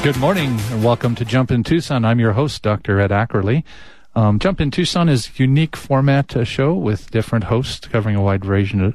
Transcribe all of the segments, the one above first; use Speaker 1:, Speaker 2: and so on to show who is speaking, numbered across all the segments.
Speaker 1: Good morning and welcome to Jump in Tucson. I'm your host, Dr. Ed Ackerley. Jump in Tucson is a unique format show with different hosts covering a wide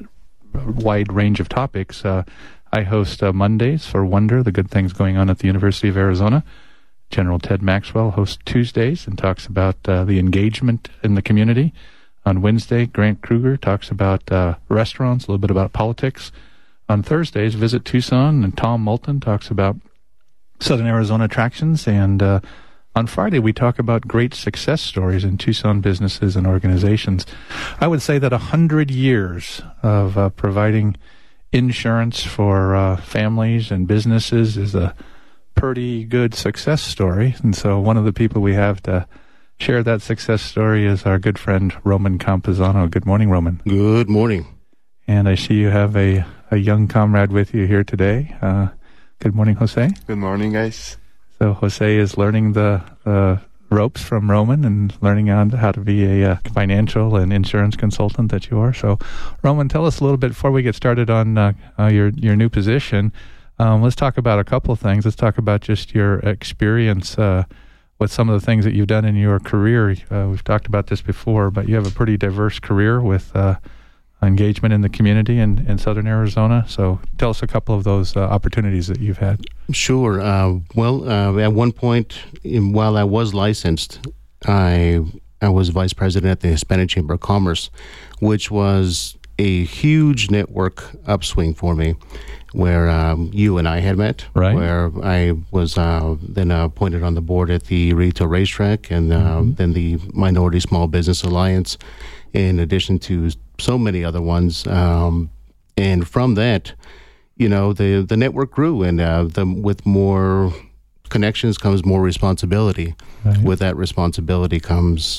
Speaker 1: range of topics. I host Mondays for Wonder, the good things going on at the University of Arizona. General Ted Maxwell hosts Tuesdays and talks about the engagement in the community. On Wednesday, Grant Kruger talks about restaurants, a little bit about politics. On Thursdays, Visit Tucson, and Tom Moulton talks about Southern Arizona attractions. And on Friday, we talk about great success stories in Tucson businesses and organizations. I would say that 100 years of providing insurance for families and businesses is a pretty good success story. And so one of the people we have to share that success story is our good friend, Roman Campuzano. Good morning, Roman.
Speaker 2: Good morning.
Speaker 1: And I see you have a young comrade with you here today. Good morning, Jose.
Speaker 3: Good morning, guys.
Speaker 1: So Jose is learning the ropes from Roman and learning how to be a financial and insurance consultant that you are. So, Roman, tell us a little bit before we get started on your new position. Let's talk about a couple of things. Let's talk about just your experience with some of the things that you've done in your career. We've talked about this before, but you have a pretty diverse career with engagement in the community in Southern Arizona. So tell us a couple of those opportunities that you've had.
Speaker 2: Sure. At one point, while I was licensed, I was vice president at the Hispanic Chamber of Commerce, which was a huge network upswing for me, where you and I had met,
Speaker 1: right.
Speaker 2: Where I was then appointed on the board at the Retail Racetrack and then the Minority Small Business Alliance, in addition to so many other ones. And from that, the network grew, and with more connections comes more responsibility.
Speaker 1: Right.
Speaker 2: With that responsibility comes,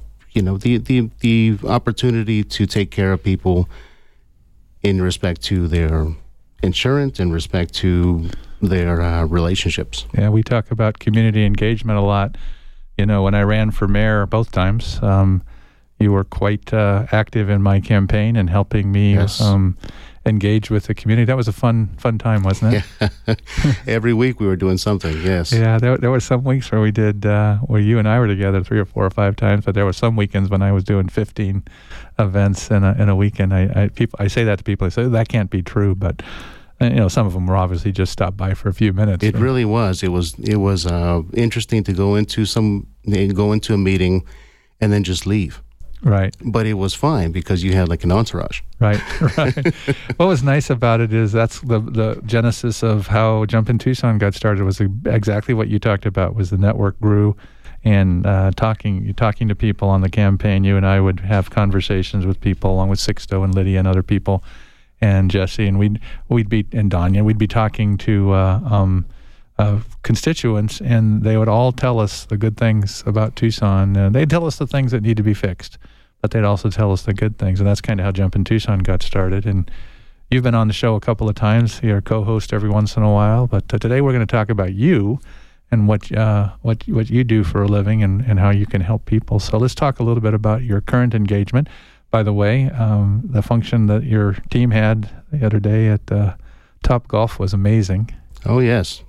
Speaker 2: the opportunity to take care of people in respect to their insurance, in respect to their relationships.
Speaker 1: Yeah, we talk about community engagement a lot. When I ran for mayor both times, you were quite active in my campaign and helping me engage with the community. That was a fun time, wasn't it?
Speaker 2: Yeah. Every week we were doing something, yes.
Speaker 1: Yeah, there were some weeks where we did, where you and I were together 3 or 4 or 5 times, but there were some weekends when I was doing 15 events in a weekend. I say that to people. I say, that can't be true, but some of them were obviously just stopped by for a few minutes.
Speaker 2: It really was. It was interesting to go into a meeting and then just leave.
Speaker 1: Right.
Speaker 2: But it was fine because you had like an entourage.
Speaker 1: Right. What was nice about it is that's the genesis of how Jump in Tucson got started, was exactly what you talked about, was the network grew and talking to people on the campaign. You and I would have conversations with people along with Sixto and Lydia and other people and Jesse, and we'd be, and Danya, we'd be talking to constituents, and they would all tell us the good things about Tucson. They'd tell us the things that need to be fixed, but they'd also tell us the good things, and that's kind of how Jump in Tucson got started. And you've been on the show a couple of times. You're a co-host every once in a while, but today we're going to talk about you and what you do for a living and how you can help people. So let's talk a little bit about your current engagement. By the way, the function that your team had the other day at Top Golf was amazing.
Speaker 2: Oh, yes.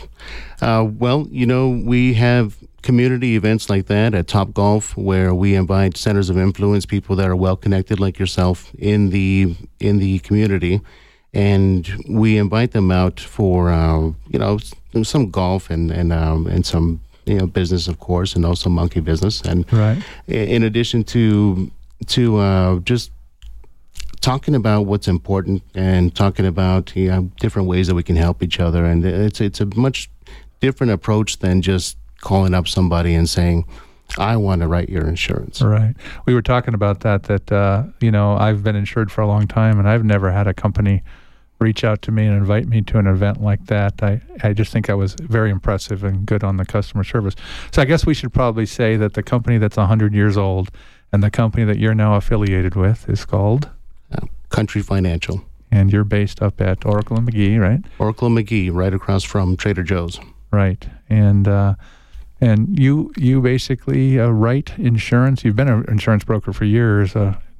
Speaker 2: We have community events like that at Top Golf, where we invite centers of influence, people that are well connected like yourself in the community, and we invite them out for some golf and some business, of course, and also monkey business, and
Speaker 1: right.
Speaker 2: In addition to just talking about what's important and talking about different ways that we can help each other. And it's a much different approach than just calling up somebody and saying, I want to write your insurance.
Speaker 1: Right. We were talking about that I've been insured for a long time, and I've never had a company reach out to me and invite me to an event like that. I just think I was very impressive and good on the customer service. So I guess we should probably say that the company that's 100 years old and the company that you're now affiliated with is called?
Speaker 2: Country Financial.
Speaker 1: And you're based up at Oracle and McGee, right?
Speaker 2: Oracle and McGee, right across from Trader Joe's.
Speaker 1: Right. And you basically write insurance. You've been an insurance broker for years.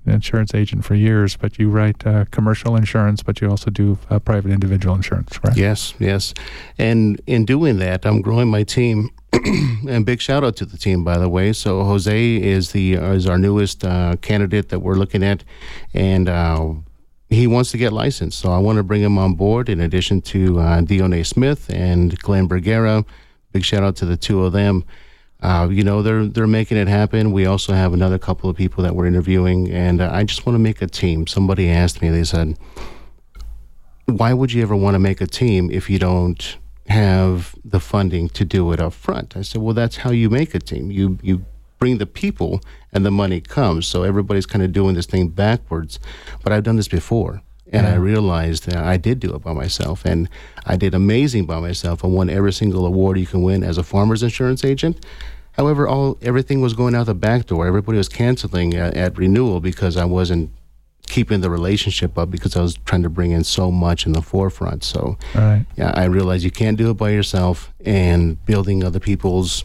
Speaker 1: insurance agent for years, but you write commercial insurance, but you also do private individual insurance, right?
Speaker 2: Yes. And in doing that, I'm growing my team. And big shout out to the team, by the way. So Jose is our newest candidate that we're looking at, and he wants to get licensed. So I want to bring him on board in addition to Dione Smith and Glenn Bergera. Big shout out to the two of them. They're making it happen. We also have another couple of people that we're interviewing, and I just want to make a team. Somebody asked me, they said, why would you ever want to make a team if you don't have the funding to do it up front? I said, well, that's how you make a team. You bring the people and the money comes. So everybody's kind of doing this thing backwards. But I've done this before. And I realized that I did do it by myself, and I did amazing by myself. I won every single award you can win as a farmer's insurance agent. However, everything was going out the back door. Everybody was canceling at renewal because I wasn't keeping the relationship up because I was trying to bring in so much in the forefront. So yeah, I realized you can't do it by yourself, and building other people's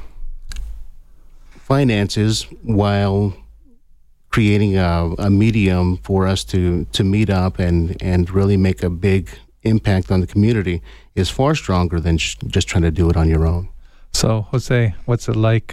Speaker 2: finances while creating a medium for us to meet up and really make a big impact on the community is far stronger than just trying to do it on your own.
Speaker 1: So, Jose, what's it like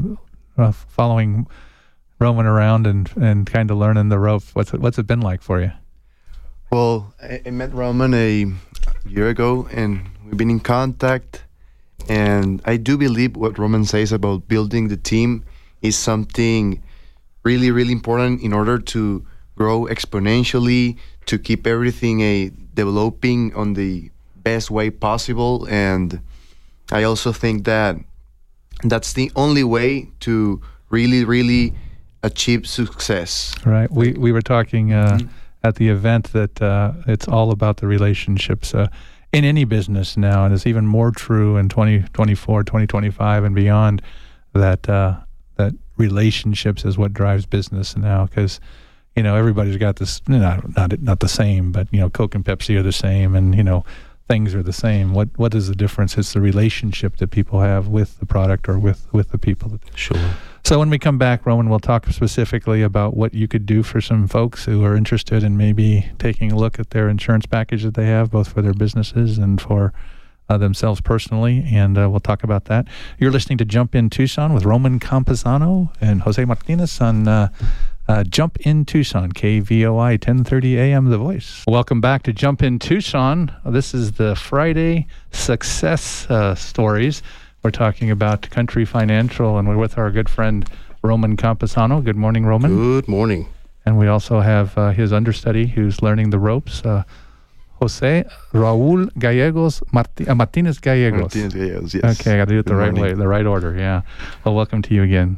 Speaker 1: following Roman around and kind of learning the ropes? What's it been like for you?
Speaker 3: Well, I met Roman a year ago, and we've been in contact. And I do believe what Roman says about building the team is something really, really important in order to grow exponentially, to keep everything developing on the best way possible. And I also think that that's the only way to really, really achieve success.
Speaker 1: Right. We were talking at the event that it's all about the relationships in any business now, and it's even more true in 2024, 2025 and beyond, that relationships is what drives business now, because everybody's got this, not the same, but Coke and Pepsi are the same, and things are the same. What is the difference? It's the relationship that people have with the product or with the people.
Speaker 2: Sure.
Speaker 1: So when we come back, Roman, we'll talk specifically about what you could do for some folks who are interested in maybe taking a look at their insurance package that they have, both for their businesses and for themselves personally, and we'll talk about that. You're listening to Jump in Tucson with Roman Campesano and Jose Martinez on Jump in Tucson, KVOI 1030 AM, The Voice. Welcome back to Jump in Tucson. This is the Friday Success Stories. We're talking about Country Financial, and we're with our good friend Roman Campesano. Good morning, Roman.
Speaker 2: Good morning.
Speaker 1: And we also have his understudy who's learning the ropes, Jose Raul Gallegos, Martinez Gallegos.
Speaker 3: Martinez Gallegos, yes.
Speaker 1: Okay, I got to do it the right way, the right order, yeah. Well, welcome to you again.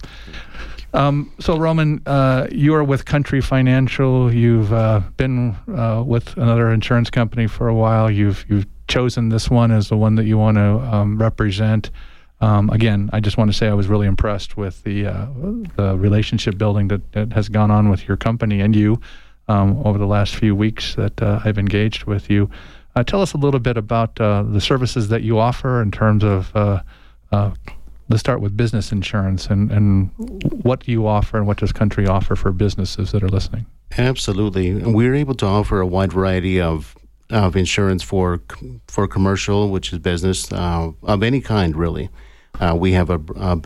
Speaker 1: So, Roman, you are with Country Financial. You've been with another insurance company for a while. You've chosen this one as the one that you want to represent. Again, I just want to say I was really impressed with the relationship building that has gone on with your company and you over the last few weeks that I've engaged with you. Tell us a little bit about the services that you offer in terms of, let's start with business insurance and what do you offer and what does Country offer for businesses that are listening?
Speaker 2: Absolutely. We're able to offer a wide variety of insurance for commercial, which is business, of any kind, really. We have a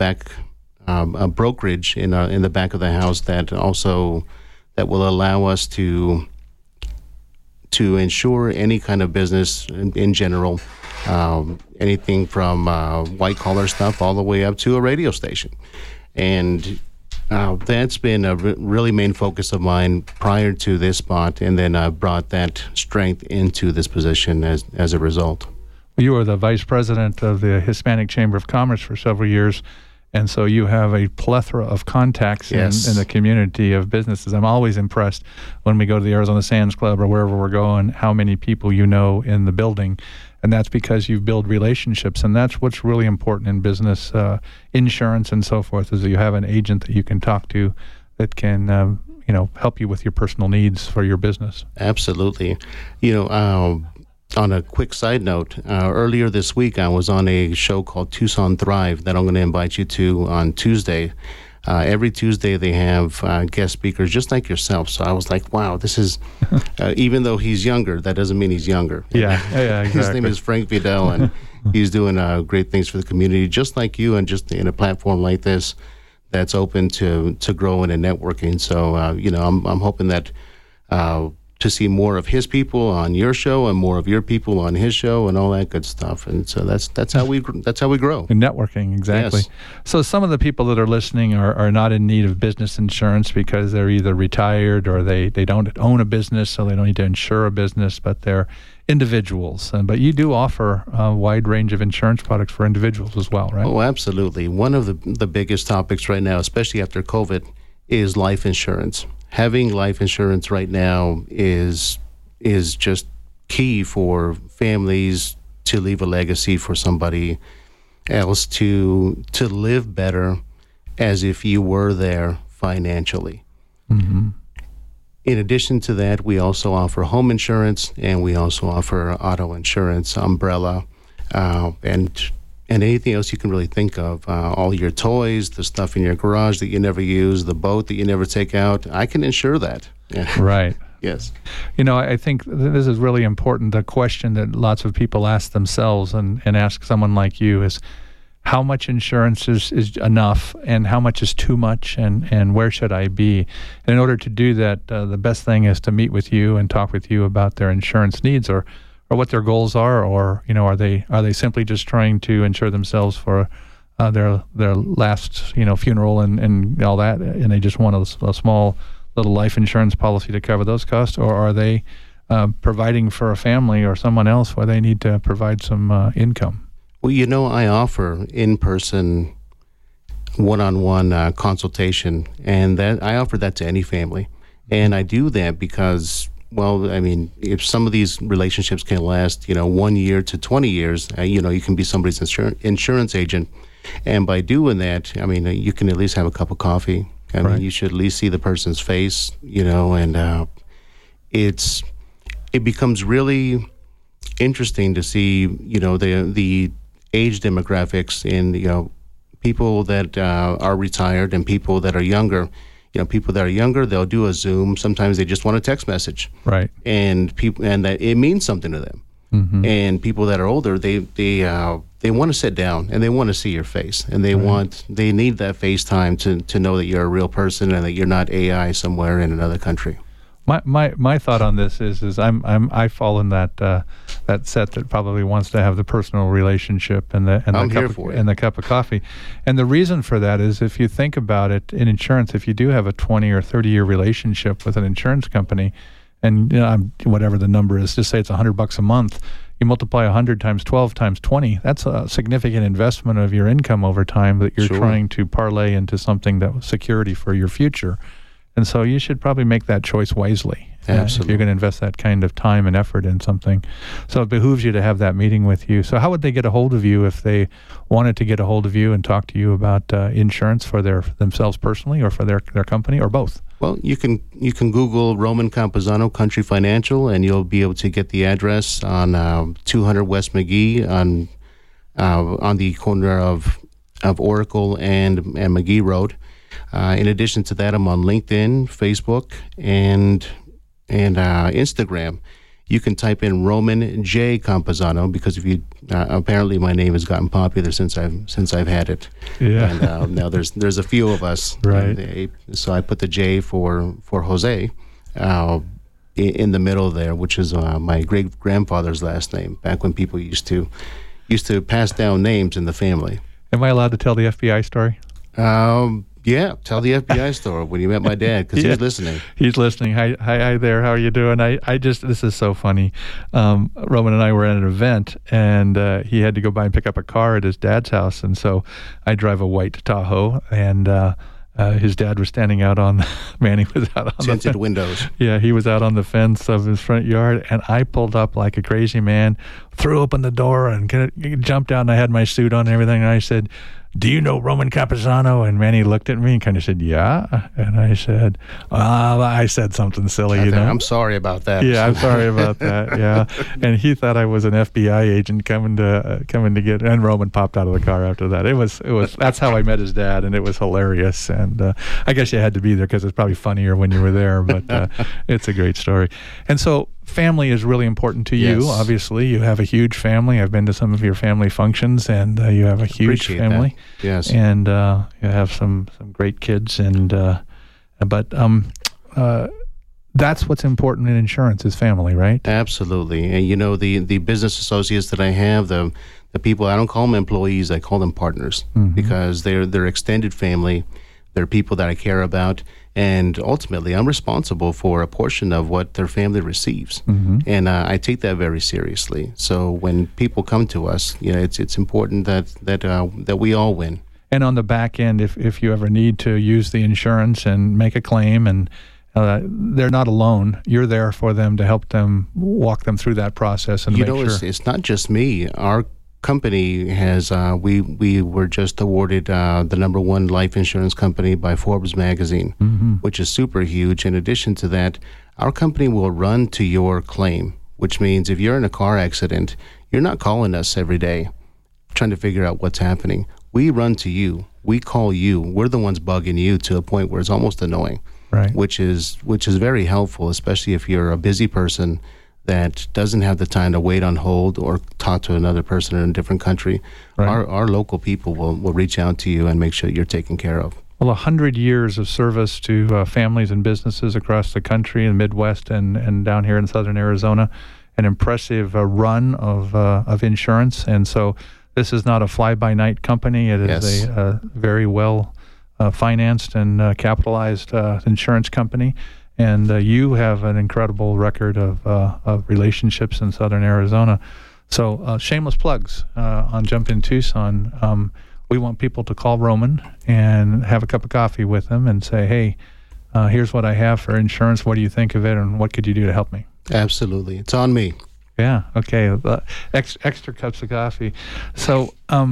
Speaker 2: brokerage in the back of the house that will allow us to insure any kind of business in general, anything from white collar stuff all the way up to a radio station. And that's been a really main focus of mine prior to this spot, and then I brought that strength into this position as a result.
Speaker 1: You were the vice president of the Hispanic Chamber of Commerce for several years, and so you have a plethora of contacts in the community of businesses. I'm always impressed when we go to the Arizona Sands Club or wherever we're going, how many people you know in the building. And that's because you build relationships, and that's what's really important in business, insurance and so forth, is that you have an agent that you can talk to that can, help you with your personal needs for your business.
Speaker 2: Absolutely. On a quick side note, earlier this week I was on a show called Tucson Thrive that I'm going to invite you to on Tuesday. Every Tuesday they have guest speakers just like yourself. So I was like, wow, this is, even though he's younger, that doesn't mean he's younger.
Speaker 1: Yeah, exactly.
Speaker 2: His name is Frank Vidal, and he's doing great things for the community, just like you, and just in a platform like this that's open to growing and networking. So, I'm hoping that to see more of his people on your show and more of your people on his show and all that good stuff. And so that's how we grow.
Speaker 1: And networking, exactly.
Speaker 2: Yes.
Speaker 1: So some of the people that are listening are not in need of business insurance because they're either retired or they don't own a business, so they don't need to insure a business, but they're individuals. But you do offer a wide range of insurance products for individuals as well, right?
Speaker 2: Oh, absolutely. One of the biggest topics right now, especially after COVID, is life insurance. Having life insurance right now is just key for families to leave a legacy for somebody else, to live better as if you were there financially. Mm-hmm. In addition to that, we also offer home insurance, and we also offer auto insurance, umbrella, and anything else you can really think of. All your toys, the stuff in your garage that you never use, the boat that you never take out, I can insure that. Yeah.
Speaker 1: Right.
Speaker 2: Yes.
Speaker 1: I think this is really important. The question that lots of people ask themselves and ask someone like you is, how much insurance is enough, and how much is too much, and where should I be? And in order to do that, the best thing is to meet with you and talk with you about their insurance needs, or what their goals are, or are they simply just trying to insure themselves for their last funeral and all that, and they just want a small little life insurance policy to cover those costs, or are they providing for a family or someone else where they need to provide some income?
Speaker 2: Well, I offer in-person one-on-one consultation, and that I offer that to any family, and I do that because, well, I mean, if some of these relationships can last, 1 year to 20 years, you can be somebody's insurance agent. And by doing that, I mean, you can at least have a cup of coffee. I mean, you should at least see the person's face, and it becomes really interesting to see, the age demographics in, people that are retired and people that are younger. People that are younger, they'll do a Zoom. Sometimes they just want a text message, right? And that it means something to them. Mm-hmm. And people that are older, they want to sit down and they want to see your face, and they need that FaceTime to know that you're a real person and that you're not AI somewhere in another country.
Speaker 1: My thought on this is I fall in that set that probably wants to have the personal relationship and the cup of coffee. And the reason for that is, if you think about it, in insurance, if you do have a 20 or 30 year relationship with an insurance company, and whatever the number is, just say it's $100 a month, you multiply 100 times 12 times 20, that's a significant investment of your income over time that you're trying to parlay into something that was security for your future. And so you should probably make that choice wisely.
Speaker 2: Absolutely.
Speaker 1: If you're going to invest that kind of time and effort in something. So it behooves you to have that meeting with you. So how would they get a hold of you if they wanted to get a hold of you and talk to you about insurance for themselves personally, or for their company, or both?
Speaker 2: Well, you can Google Roman Campuzano Country Financial, and you'll be able to get the address on 200 West McGee on the corner of Oracle and McGee Road. In addition to that, I'm on LinkedIn, Facebook, and Instagram. You can type in Roman J. Campuzano, because if you apparently my name has gotten popular since I've had it. Yeah. And now there's a few of us.
Speaker 1: Right.
Speaker 2: So I put the J for Jose in the middle there, which is my great grandfather's last name. Back when people used to pass down names in the family.
Speaker 1: Am I allowed to tell the FBI story?
Speaker 2: Yeah, tell the FBI story when you met my dad, because he's listening.
Speaker 1: He's listening. Hi there. How are you doing? This is so funny. Roman and I were at an event, and he had to go by and pick up a car at his dad's house, and so I drive a white Tahoe, and his dad was standing out on. Manny was out on
Speaker 2: tinted windows.
Speaker 1: Yeah, he was out on the fence of his front yard, and I pulled up like a crazy man, threw open the door, and jumped out, and I had my suit on and everything, and I said, do you know Roman Campuzano? And Manny looked at me and kind of said, yeah. And I said, I said something silly,
Speaker 2: I'm sorry about that.
Speaker 1: Yeah, I'm sorry about that. Yeah. And he thought I was an FBI agent coming to get, and Roman popped out of the car after that. It was, that's how I met his dad, and it was hilarious. And I guess you had to be there because it's probably funnier when you were there, but it's a great story. And so, family is really important to you.
Speaker 2: Yes.
Speaker 1: Obviously, you have a huge family. I've been to some of your family functions, and you have a huge
Speaker 2: Appreciate
Speaker 1: family.
Speaker 2: that. Yes,
Speaker 1: and you have some great kids. And but that's what's important in insurance is family, right?
Speaker 2: absolutely. And the business associates that I have, the people, I don't call them employees, I call them partners, because they're extended family. They're people that I care about. And ultimately, I'm responsible for a portion of what their family receives, and I take that very seriously. So when people come to us, it's important that we all win.
Speaker 1: And on the back end, if you ever need to use the insurance and make a claim, and they're not alone, you're there for them to help them walk them through that process and make sure.
Speaker 2: It's not just me. Our company has we were just awarded the #1 life insurance company by Forbes magazine, which is super huge. In addition to that, our company will run to your claim, which means if you're in a car accident, you're not calling us every day trying to figure out what's happening. We run to you. We call you. We're the ones bugging you to a point where it's almost annoying,
Speaker 1: right?
Speaker 2: Which is very helpful, especially if you're a busy person that doesn't have the time to wait on hold or talk to another person in a different country.
Speaker 1: Right.
Speaker 2: Our local people will reach out to you and make sure you're taken care of.
Speaker 1: Well, 100 years of service to families and businesses across the country in the Midwest and down here in southern Arizona. An impressive run of insurance. And so this is not a fly-by-night company. It is a very well financed and capitalized insurance company. And you have an incredible record of relationships in southern Arizona. So shameless plugs on Jump in Tucson. We want people to call Roman and have a cup of coffee with him and say, hey, here's what I have for insurance. What do you think of it? And what could you do to help me?
Speaker 2: Absolutely. It's on me.
Speaker 1: Yeah. Okay. Extra cups of coffee. So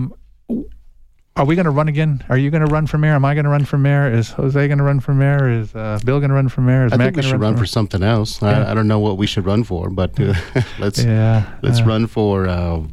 Speaker 1: are we going to run again? Are you going to run for mayor? Am I going to run for mayor? Is Jose going to run for mayor? Is Bill going to run for mayor? Is
Speaker 2: I
Speaker 1: Matt
Speaker 2: think we should run for something else.
Speaker 1: Yeah.
Speaker 2: I don't know what we should run for, but let's run for.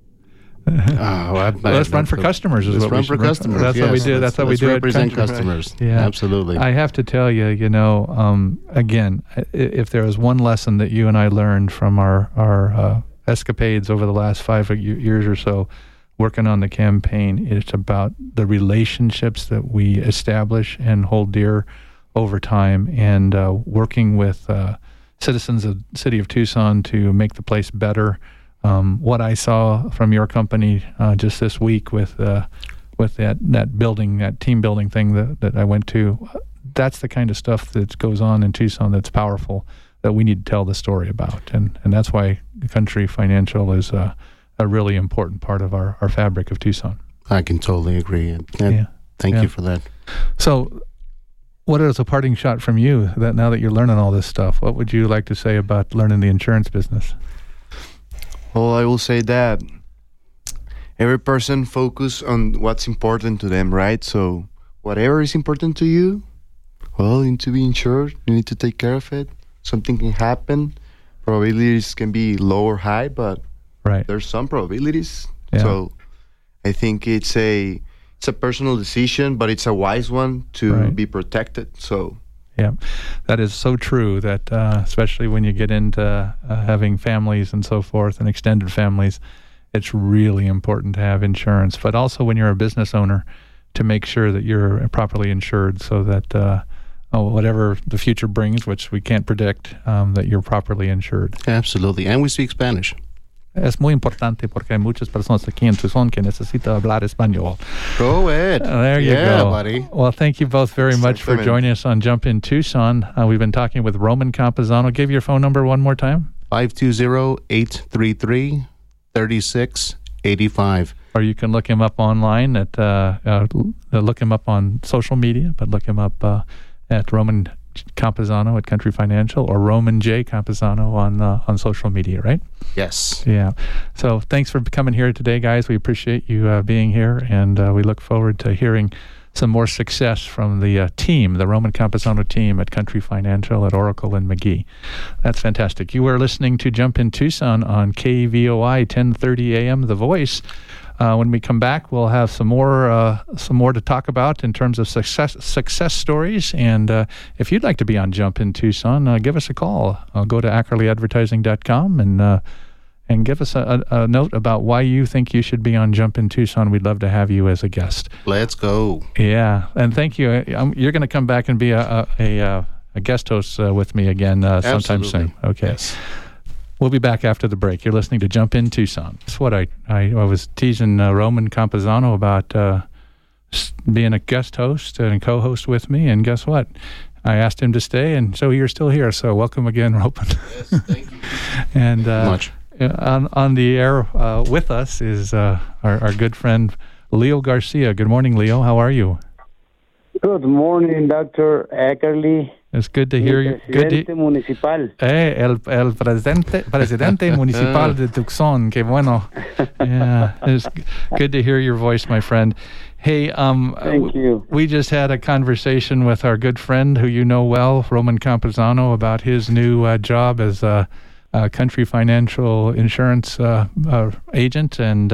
Speaker 1: Let's run for customers.
Speaker 2: Let's run for customers.
Speaker 1: That's what we do. That's what we do.
Speaker 2: Represent customers.
Speaker 1: Yeah,
Speaker 2: absolutely.
Speaker 1: I have to tell you, again, if there was one lesson that you and I learned from our escapades over the last 5 years or so, working on the campaign, it's about the relationships that we establish and hold dear over time, and working with citizens of the city of Tucson to make the place better. What I saw from your company just this week with that building, that team building thing that I went to, that's the kind of stuff that goes on in Tucson that's powerful, that we need to tell the story about. And that's why Country Financial is a really important part of our fabric of Tucson.
Speaker 2: I can totally agree. Thank you for that.
Speaker 1: So what is a parting shot from you, that now that you're learning all this stuff, what would you like to say about learning the insurance business?
Speaker 3: Well, I will say that every person focus on what's important to them, right? So whatever is important to you, well, you need to be insured. You need to take care of it. Something can happen. Probabilities can be low or high, but there's some probabilities. Yeah. So I think it's a personal decision, but it's a wise one to be protected. So.
Speaker 1: Yeah, that is so true, that especially when you get into having families and so forth, and extended families, it's really important to have insurance. But also when you're a business owner, to make sure that you're properly insured, so that whatever the future brings, which we can't predict, that you're properly insured.
Speaker 2: Absolutely. And we speak Spanish.
Speaker 1: Es muy importante porque hay muchas personas aquí en Tucson que necesitan hablar español.
Speaker 2: Go ahead.
Speaker 1: There you go.
Speaker 2: Buddy.
Speaker 1: Well, thank you both very much for joining us on Jump in Tucson. We've been talking with Roman Campuzano. Give your phone number one more time.
Speaker 2: 520-833-3685.
Speaker 1: Or you can look him up online look him up on social media, but look him up at Roman Campuzano at Country Financial, or Roman J. Campuzano on social media, right?
Speaker 2: Yes.
Speaker 1: Yeah. So thanks for coming here today, guys. We appreciate you being here, and we look forward to hearing some more success from the team, the Roman Campuzano team at Country Financial, at Oracle, and McGee. That's fantastic. You are listening to Jump in Tucson on KVOI 1030 AM, The Voice. When we come back, we'll have some more to talk about in terms of success stories. And if you'd like to be on Jump in Tucson, give us a call. Go to ackerleyadvertising.com and give us a note about why you think you should be on Jump in Tucson. We'd love to have you as a guest.
Speaker 2: Let's go.
Speaker 1: Yeah, and thank you. You're going to come back and be a guest host with me again sometime soon. Okay.
Speaker 2: Yes.
Speaker 1: We'll be back after the break. You're listening to Jump in Tucson. That's what I was teasing Roman Campuzano about being a guest host and co-host with me, and guess what? I asked him to stay, and so you're still here. So welcome again, Roman.
Speaker 2: Yes, thank you.
Speaker 1: And
Speaker 2: much.
Speaker 1: On the air with us is our good friend Leo Garcia. Good morning, Leo. How are you?
Speaker 4: Good morning, Dr. Ackerley.
Speaker 1: It's good to hear you.
Speaker 4: Presidente municipal.
Speaker 1: El presidente municipal de Tucson. Que bueno. Yeah, it's good to hear your voice, my friend. Hey,
Speaker 4: Thank you.
Speaker 1: We just had a conversation with our good friend who you know well, Roman Campuzano, about his new job as a Country Financial insurance agent. And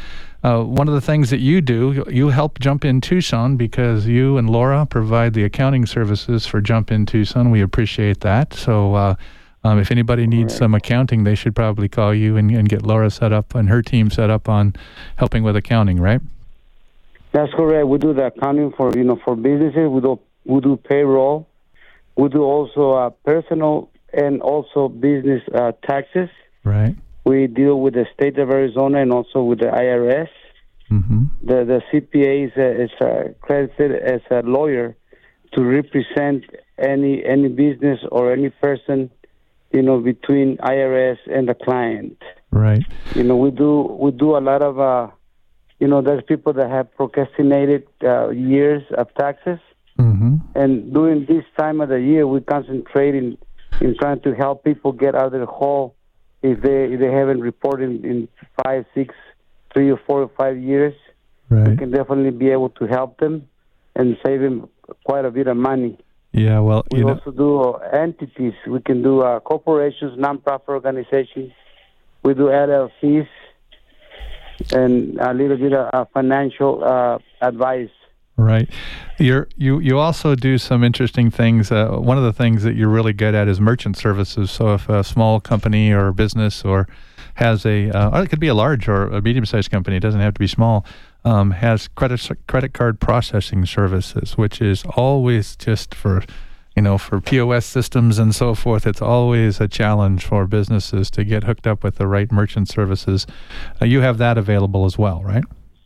Speaker 1: one of the things that you do, you help Jump in Tucson because you and Laura provide the accounting services for Jump in Tucson. We appreciate that. So if anybody needs some accounting, they should probably call you and get Laura set up and her team set up on helping with accounting, right?
Speaker 4: That's correct. We do the accounting for businesses. We do payroll. We do also personal and also business taxes.
Speaker 1: Right.
Speaker 4: We deal with the state of Arizona and also with the IRS.
Speaker 1: Mm-hmm.
Speaker 4: The CPA is accredited as a lawyer to represent any business or any person, between IRS and the client.
Speaker 1: Right.
Speaker 4: We do a lot of there's people that have procrastinated years of taxes.
Speaker 1: Mm-hmm.
Speaker 4: And during this time of the year, we concentrate in trying to help people get out of the hole if they haven't reported in 5, 6, 3 or 4 or 5 years.
Speaker 1: Right.
Speaker 4: We can definitely be able to help them and save them quite a bit of money.
Speaker 1: Yeah, well,
Speaker 4: we also do entities. We can do corporations, nonprofit organizations. We do LLCs and a little bit of financial advice.
Speaker 1: Right. You also do some interesting things. One of the things that you're really good at is merchant services. So if a small company or business or has or it could be a large or a medium-sized company, it doesn't have to be small, has credit card processing services, which is always just for POS systems and so forth. It's always a challenge for businesses to get hooked up with the right merchant services. You have that available as well, right?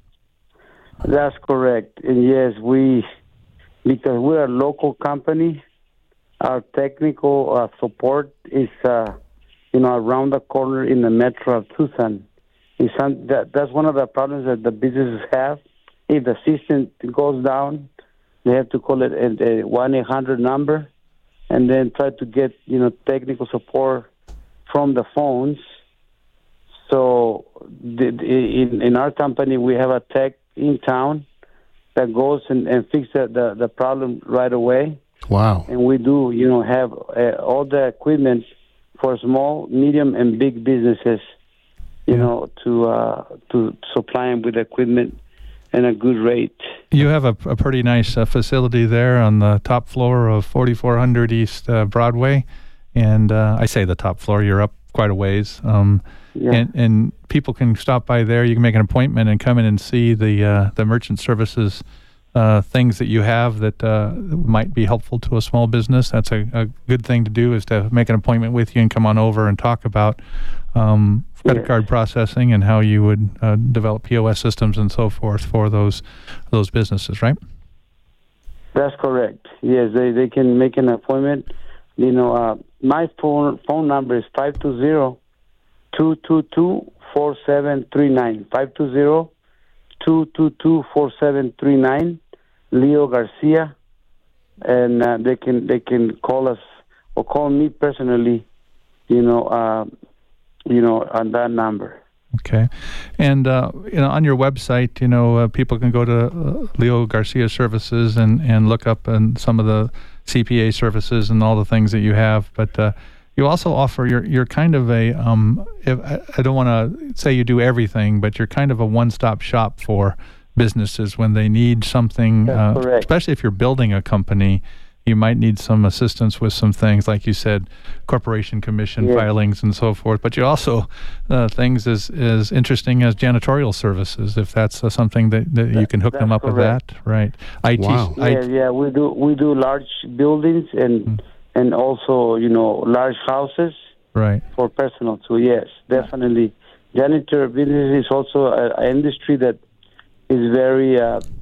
Speaker 4: That's correct. And yes, because we're a local company, our technical support is, around the corner in the metro of Tucson. That's one of the problems that the businesses have. If the system goes down, they have to call it a 1-800 number and then try to get, technical support from the phones. So in our company, we have a tech in town that goes and fixes the problem right away.
Speaker 2: Wow.
Speaker 4: And we do, have all the equipment for small, medium, and big businesses, to supply them with equipment and a good rate.
Speaker 1: You have a pretty nice facility there on the top floor of 4400 East Broadway. And I say the top floor, you're up quite a ways.
Speaker 4: Yeah.
Speaker 1: And people can stop by there. You can make an appointment and come in and see the merchant services things that you have that might be helpful to a small business. That's a good thing to do, is to make an appointment with you and come on over and talk about credit card processing and how you would develop POS systems and so forth for those businesses, right?
Speaker 4: That's correct. Yes, they can make an appointment. My phone number is 520-222-4739. 520-222-4739. Leo Garcia. and they can call us or call me personally, on that number.
Speaker 1: Okay. And, on your website, people can go to Leo Garcia Services and look up and some of the CPA services and all the things that you have. But you also offer, you're kind of I don't want to say you do everything, but you're kind of a one-stop shop for businesses when they need something, especially if you're building a company. You might need some assistance with some things, like you said, corporation commission filings and so forth. But you also things as interesting as janitorial services, if that's something that you can hook them up with that, right?
Speaker 2: Wow.
Speaker 4: We do large buildings and also large houses,
Speaker 1: right,
Speaker 4: for personal too. Yes, definitely. Janitor business is also an industry that is very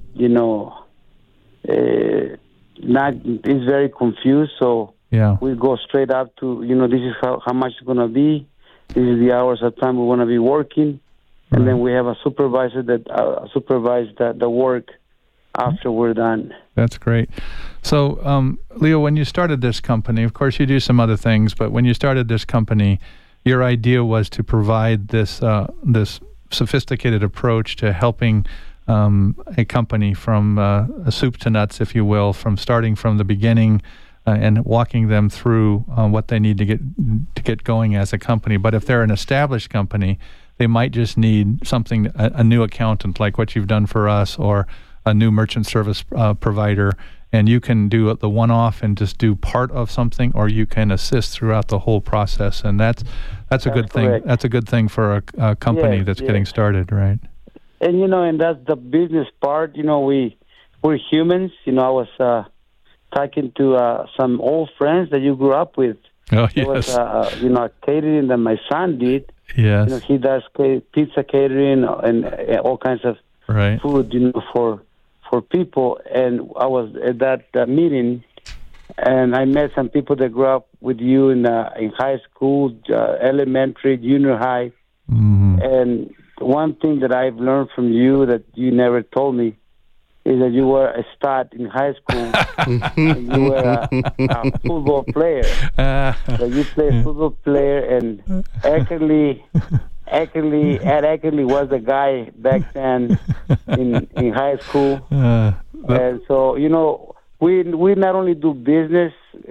Speaker 4: is very confused, so we go straight up to this is how much it's going to be, this is the hours of time we want to be working, and then we have a supervisor that supervise the work after we're done.
Speaker 1: That's great. So Leo, when you started this company, of course you do some other things, but when you started this company, your idea was to provide this this sophisticated approach to helping a company from soup to nuts, if you will, from starting from the beginning and walking them through what they need to get going as a company. But if they're an established company, they might just need something, a new accountant like what you've done for us, or a new merchant service provider, and you can do the one-off and just do part of something, or you can assist throughout the whole process, and that's a good thing. That's a good thing for a company that's getting started, right?
Speaker 4: And and that's the business part. We're humans. I was talking to some old friends that you grew up with.
Speaker 1: Oh,
Speaker 4: yes. There was catering that my son did.
Speaker 1: Yes.
Speaker 4: He does pizza catering and all kinds of food, for people. And I was at that meeting, and I met some people that grew up with you in high school, elementary, junior high, and one thing that I've learned from you that you never told me is that you were a stud in high school. And you were a football player. So you played football player, and Ed Eckerly was the guy back then in high school. And so, we not only do business,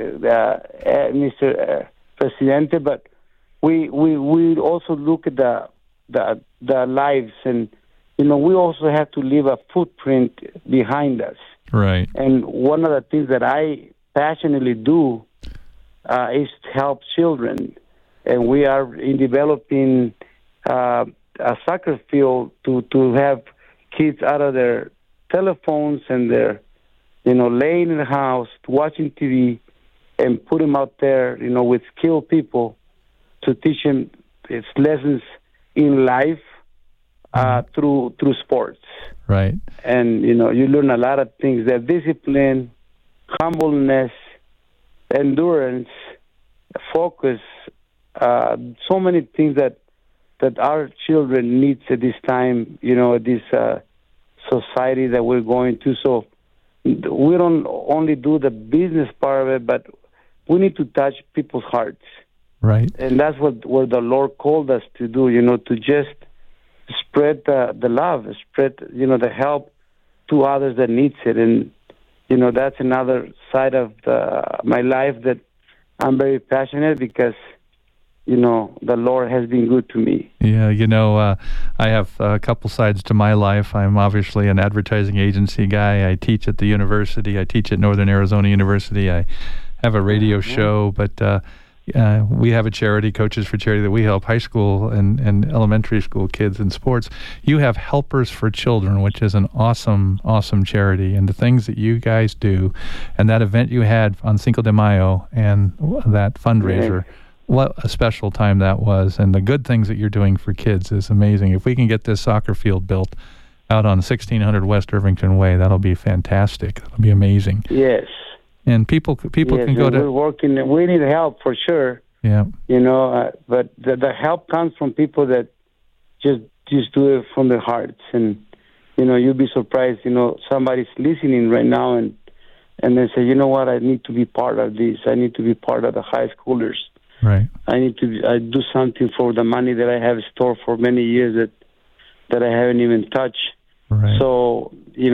Speaker 4: Mr. Presidente, but we also look at the lives, and we also have to leave a footprint behind us.
Speaker 1: Right.
Speaker 4: And one of the things that I passionately do is to help children, and we are in developing a soccer field to have kids out of their telephones and their laying in the house watching TV, and put them out there with skilled people to teach them its lessons in life through sports.
Speaker 1: Right.
Speaker 4: And you learn a lot of things: that discipline, humbleness, endurance, focus, so many things that our children need at this time, this society that we're going to. So we don't only do the business part of it, but we need to touch people's hearts.
Speaker 1: Right.
Speaker 4: And that's what the Lord called us to do, to just spread the love, spread, the help to others that needs it. And, that's another side of my life that I'm very passionate, because, the Lord has been good to me.
Speaker 1: Yeah, I have a couple sides to my life. I'm obviously an advertising agency guy. I teach at the university. I teach at Northern Arizona University. I have a radio show, but we have a charity, Coaches for Charity, that we help high school and elementary school kids in sports. You have Helpers for Children, which is an awesome, awesome charity. And the things that you guys do, and that event you had on Cinco de Mayo and that fundraiser, what a special time that was. And the good things that you're doing for kids is amazing. If we can get this soccer field built out on 1600 West Irvington Way, that'll be fantastic. That'll be amazing.
Speaker 4: Yes.
Speaker 1: And people can go to.
Speaker 4: We're working. We need help for sure.
Speaker 1: Yeah.
Speaker 4: But the help comes from people that just do it from their hearts, and you'll be surprised. Somebody's listening right now, and and then say, you know what, I need to be part of this. I need to be part of the high schoolers.
Speaker 1: Right.
Speaker 4: I need to do something for the money that I have stored for many years that I haven't even touched.
Speaker 1: Right.
Speaker 4: So,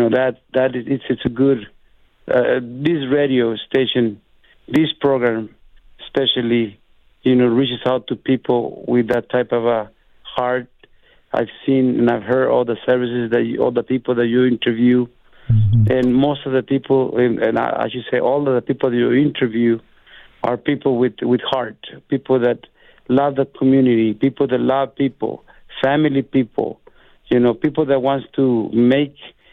Speaker 4: it's a good, this radio station, this program especially, reaches out to people with that type of a heart. I've seen and I've heard all the services all the people that you interview, and most of the people, and I should say all of the people that you interview are people with heart, people that love the community, people that love people, family people, people that wants to make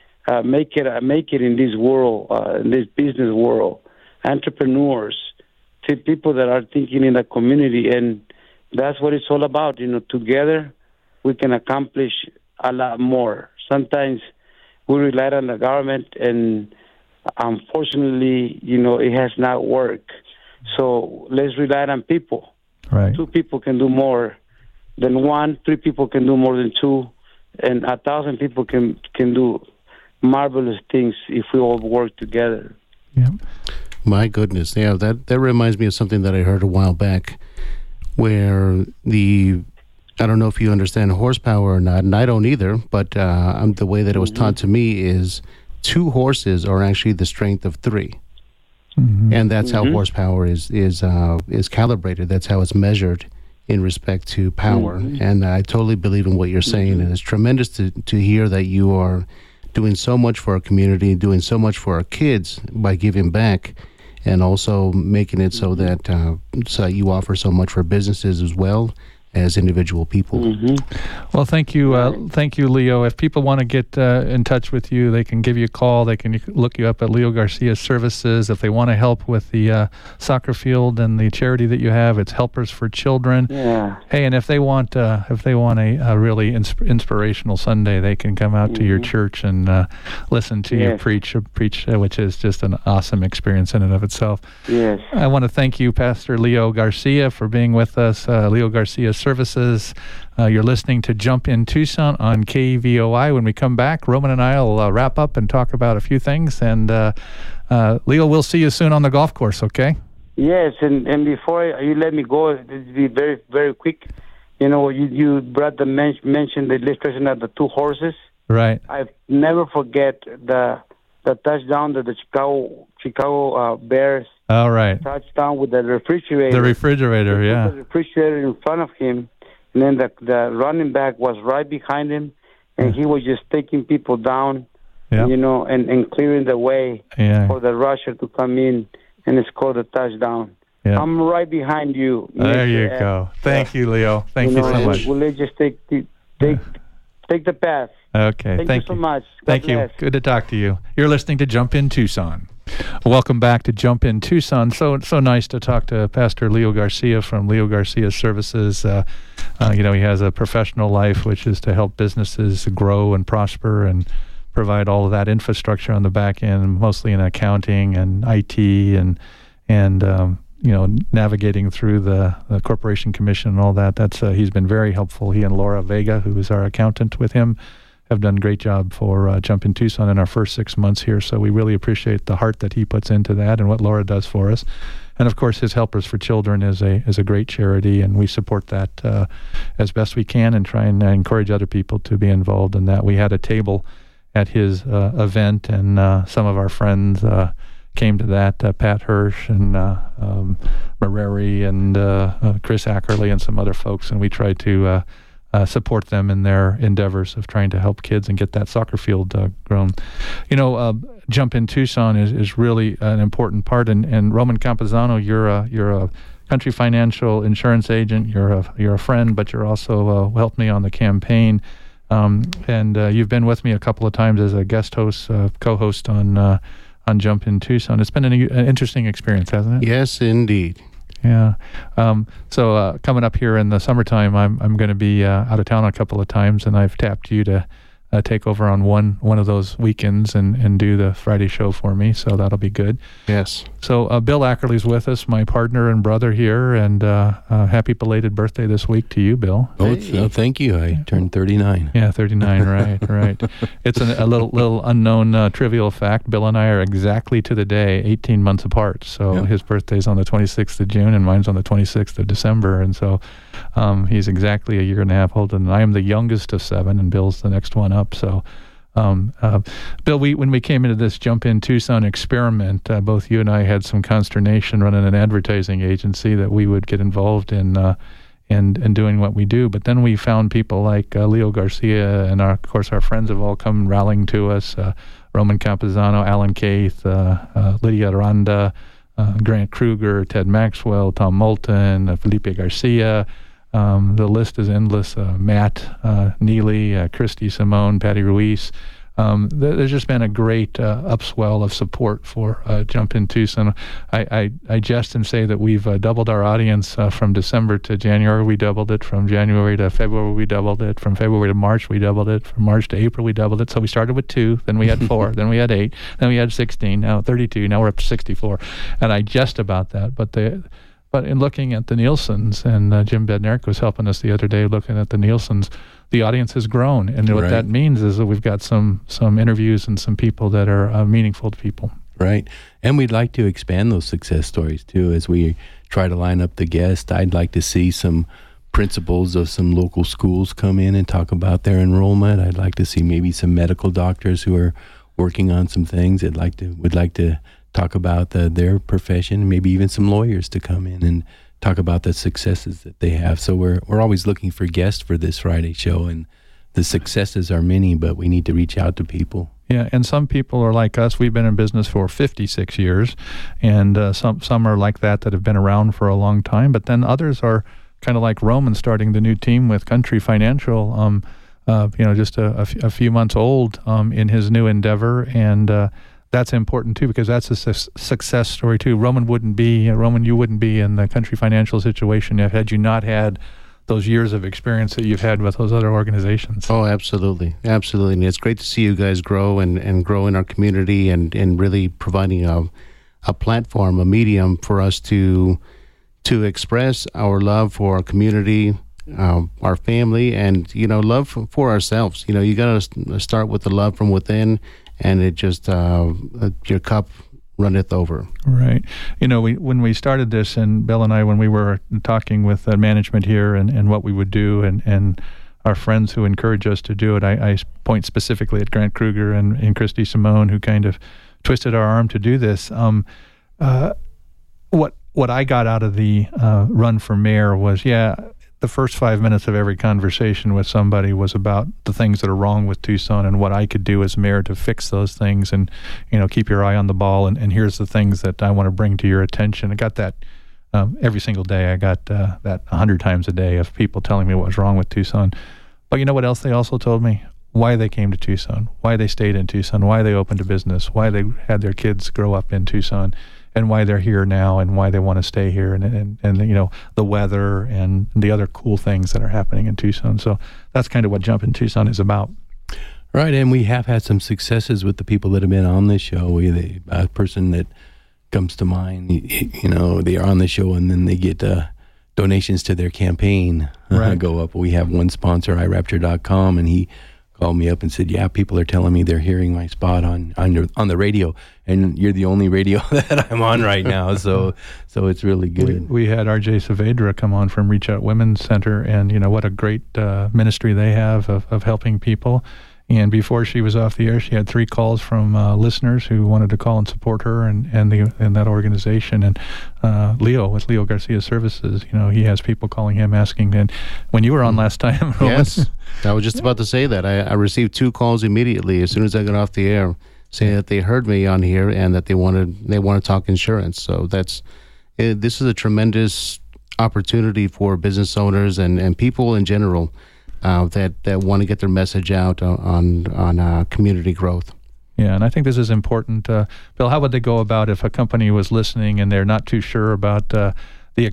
Speaker 4: it in this world, in this business world, entrepreneurs, people that are thinking in the community, and that's what it's all about. Together we can accomplish a lot more. Sometimes we rely on the government, and unfortunately, it has not worked. So let's rely on people.
Speaker 1: Right.
Speaker 4: 2 people can do more than 1. 3 people can do more than 2, and 1,000 people can do marvelous things if we all work together.
Speaker 1: Yeah.
Speaker 2: My goodness, yeah, that reminds me of something that I heard a while back, where I don't know if you understand horsepower or not, and I don't either, but the way that it was taught to me is 2 horses are actually the strength of 3. And that's how horsepower is calibrated. That's how it's measured in respect to power. And I totally believe in what you're saying, and it's tremendous to hear that you are doing so much for our community, doing so much for our kids by giving back, and also making it so that you offer so much for businesses as well as individual people.
Speaker 1: Well, thank you, Leo. If people want to get in touch with you, they can give you a call. They can look you up at Leo Garcia Services. If they want to help with the soccer field and the charity that you have, it's Helpers for Children.
Speaker 4: Yeah.
Speaker 1: Hey, and if they want a really inspirational Sunday, they can come out to your church and listen to you preach, which is just an awesome experience in and of itself.
Speaker 4: Yes.
Speaker 1: I want to thank you, Pastor Leo Garcia, for being with us. Leo Garcia Services. You're listening to Jump in Tucson on KVOI. When we come back, Roman and I will wrap up and talk about a few things. And Leo, we'll see you soon on the golf course, okay?
Speaker 4: Yes, and before you let me go, it'll be very, very quick. You brought mentioned the illustration of the 2 horses.
Speaker 1: Right.
Speaker 4: I never forget the touchdown that the Chicago Bears.
Speaker 1: All right.
Speaker 4: Touchdown with the refrigerator.
Speaker 1: The refrigerator, yeah.
Speaker 4: The refrigerator in front of him, and then the running back was right behind him, and he was just taking people down, and clearing the way for the rusher to come in and score the touchdown. Yeah. I'm right behind you.
Speaker 1: There you go. Thank you, Leo. Thank you so much.
Speaker 4: We'll just take the path.
Speaker 1: Okay.
Speaker 4: Thank you so much.
Speaker 1: Thank you. Good to talk to you. You're listening to Jump in Tucson. Welcome back to Jump in Tucson. So nice to talk to Pastor Leo Garcia from Leo Garcia Services. He has a professional life, which is to help businesses grow and prosper and provide all of that infrastructure on the back end, mostly in accounting and IT and navigating through the Corporation Commission and all that. That's he's been very helpful. He and Laura Vega, who is our accountant with him, have done a great job for Jump in Tucson in our first 6 months here. So we really appreciate the heart that he puts into that and what Laura does for us. And of course, his Helpers for Children is a great charity, and we support that as best we can and try and encourage other people to be involved in that. We had a table at his event, and some of our friends came to that, Pat Hirsch and Mareri and Chris Ackerley and some other folks, and we tried to support them in their endeavors of trying to help kids and get that soccer field grown. Jump in Tucson is really an important part, and Roman Campuzano, you're a Country Financial insurance agent. You're a friend, but you're also helped me on the campaign, and you've been with me a couple of times as a guest host, co-host on Jump in Tucson. It's been an interesting experience, hasn't it?
Speaker 2: Yes, indeed.
Speaker 1: Yeah. So coming up here in the summertime, I'm going to be out of town a couple of times, and I've tapped you to take over on one of those weekends and do the Friday show for me. So that'll be good.
Speaker 2: Yes.
Speaker 1: So Bill Ackerley's with us, my partner and brother here, and happy belated birthday this week to you, Bill.
Speaker 5: Oh, thank you. I turned 39.
Speaker 1: Yeah, 39, right. It's a little unknown trivial fact. Bill and I are exactly to the day 18 months apart. So his birthday's on the 26th of June and mine's on the 26th of December. And so he's exactly a year and a half older than I am, the youngest of 7, and Bill's the next one up. So, Bill, when we came into this Jump in Tucson experiment, both you and I had some consternation running an advertising agency that we would get involved in doing what we do. But then we found people like Leo Garcia, and of course our friends have all come rallying to us, Roman Campuzano, Alan Keith, Lydia Aranda, Grant Kruger, Ted Maxwell, Tom Moulton, Felipe Garcia. The list is endless. Matt Neely, Christy Simone, Patty Ruiz. There's just been a great upswell of support for Jump in Tucson. I jest and say that we've doubled our audience from December to January. We doubled it. From January to February, we doubled it. From February to March, we doubled it. From March to April, we doubled it. So we started with 2, then we had 4, then we had 8, then we had 16, now 32, now we're up to 64. And I jest about that, but in looking at the Nielsen's, and Jim Bednarik was helping us the other day looking at the Nielsen's, the audience has grown. And what that means is that we've got some interviews and some people that are meaningful to people.
Speaker 5: Right. And we'd like to expand those success stories, too, as we try to line up the guests. I'd like to see some principals of some local schools come in and talk about their enrollment. I'd like to see maybe some medical doctors who are working on some things. Would like to talk about their profession, maybe even some lawyers to come in and talk about the successes that they have. So we're always looking for guests for this Friday show, and the successes are many, but we need to reach out to people.
Speaker 1: Yeah, and some people are like us. We've been in business for 56 years, and some are like that have been around for a long time. But then others are kind of like Roman, starting the new team with Country Financial. Just a few months old in his new endeavor, and that's important too, because that's a success story too. Roman, you wouldn't be in the Country Financial situation had you not had those years of experience that you've had with those other organizations.
Speaker 2: Oh, absolutely. And it's great to see you guys grow and grow in our community and really providing a platform, a medium for us to express our love for our community, our family, and, love for ourselves. You got to start with the love from within, and it just, your cup runneth over.
Speaker 1: Right. When we started this, and Bill and I, when we were talking with management here and what we would do, and our friends who encourage us to do it, I point specifically at Grant Kruger and Christy Simone, who kind of twisted our arm to do this. What I got out of the run for mayor was, the first 5 minutes of every conversation with somebody was about the things that are wrong with Tucson and what I could do as mayor to fix those things, and keep your eye on the ball, and here's the things that I want to bring to your attention. I got that every single day. I got that 100 times a day of people telling me what was wrong with Tucson. But you know what else they also told me? Why they came to Tucson, why they stayed in Tucson, why they opened a business, why they had their kids grow up in Tucson, and why they're here now, and why they want to stay here, and the weather and the other cool things that are happening in Tucson. So that's kind of what Jump in Tucson is about.
Speaker 5: Right, and we have had some successes with the people that have been on this show. A person that comes to mind, they are on the show and then they get donations to their campaign go up. We have one sponsor, iRapture.com, and he called me up and said, people are telling me they're hearing my spot on the radio, and you're the only radio that I'm on right now, so it's really good.
Speaker 1: We had RJ Saavedra come on from Reach Out Women's Center, and what a great ministry they have of helping people. And before she was off the air, she had 3 calls from listeners who wanted to call and support her and that organization. And Leo, with Leo Garcia Services, he has people calling him asking. And when you were on last time,
Speaker 2: yes, I was just about to say that. I received 2 calls immediately as soon as I got off the air, saying that they heard me on here and that they want to talk insurance. So this is a tremendous opportunity for business owners and people in general. That want to get their message out on community growth.
Speaker 1: Yeah, and I think this is important. Bill, how would they go about if a company was listening and they're not too sure about the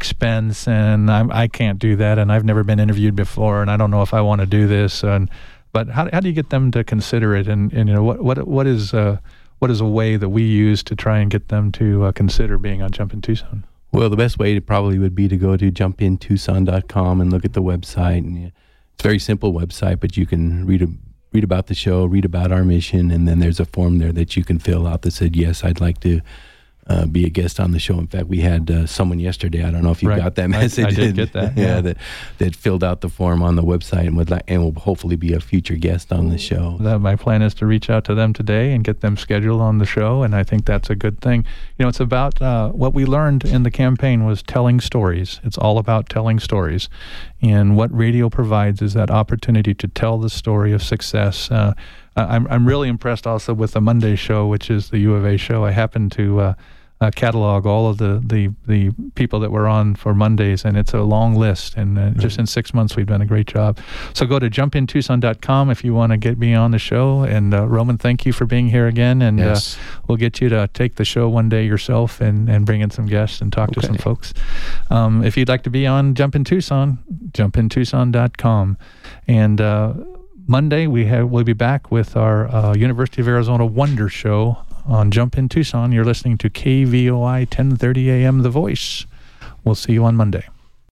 Speaker 1: expense, and I can't do that, and I've never been interviewed before, and I don't know if I want to do this, But how do you get them to consider it? And what is a way that we use to try and get them to consider being on Jump in Tucson?
Speaker 5: Well, the best way probably would be to go to jumpintucson.com and look at the website. And it's a very simple website, but you can read about the show, read about our mission, and then there's a form there that you can fill out that said, yes, I'd like to be a guest on the show. In fact, we had someone yesterday, I don't know if you got that message.
Speaker 1: I did get that.
Speaker 5: Yeah, that filled out the form on the website and will hopefully be a future guest on the show.
Speaker 1: My plan is to reach out to them today and get them scheduled on the show, and I think that's a good thing. It's about what we learned in the campaign was telling stories. It's all about telling stories, and what radio provides is that opportunity to tell the story of success. I'm really impressed also with the Monday show, which is the U of A show. I happen to catalog all of the people that were on for Mondays, and it's a long list, and just in 6 months we've done a great job. So go to jumpintucson.com if you want to get me on the show. And Roman, thank you for being here again, and
Speaker 2: Yes.
Speaker 1: We'll get you to take the show one day yourself and bring in some guests and talk to some folks. If you'd like to be on Jump in Tucson, jumpintucson.com. And Monday we'll be back with our University of Arizona Wonder Show on Jump in Tucson. You're listening to KVOI 1030 AM The Voice. We'll see you on Monday.